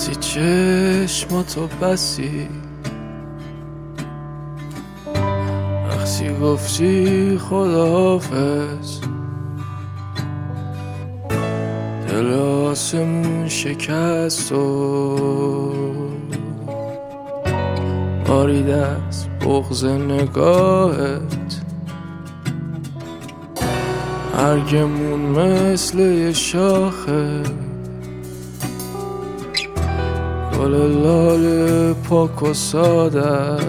بسی چشماتو بسی، وقتی گفتی خداحافظ دل آسمون شکست و مارید از بغض نگاهت. مرگمون مثل یه شاخه گل لال پاک و ساده،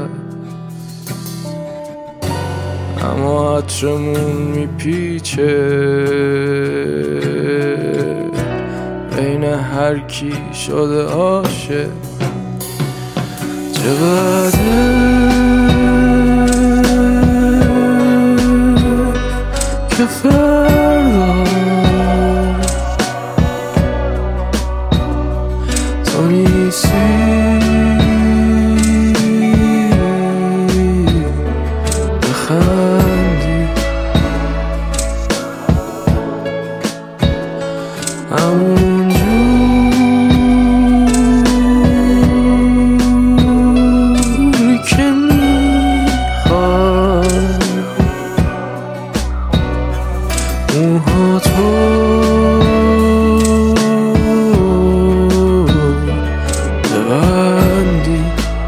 اما عطرمون میپیچه بین هر کی شده عاشق. چقدر که فردا تو نیستی، بخندی همونجوری که میخوای، موها تو ببندی.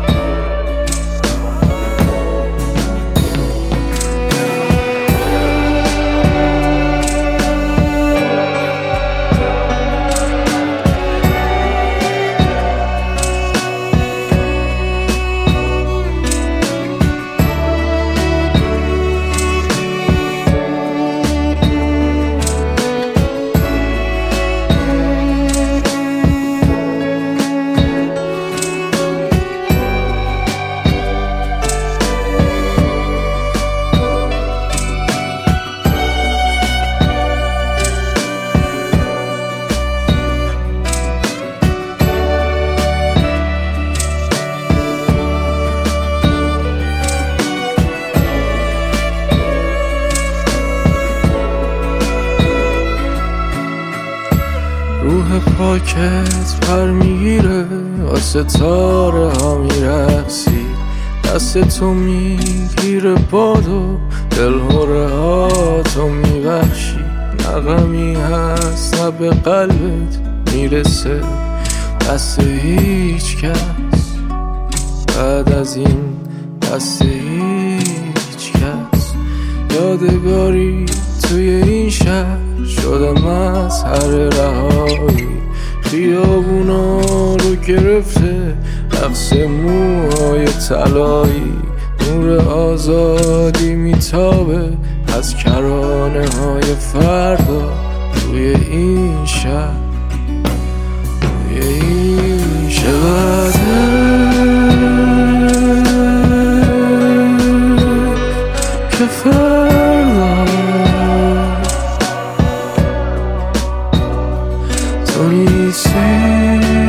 روح پاکت پر میگیره، واسه ستاره ها میرقصی، دست تو میگیره بادو، دلهوره ها تو میبخشی. نغمی هست نه به قلبت میرسه دست هیچ کس، بعد از این دست هیچ کس. یادگاری توی این شهر شده مظهر رهایی، خیابونا رو گرفته رقص موهای طلایی. نور آزادی میتابه از کرانه های فردا توی این شهر، توی این شهر. که فردا تو نیستی،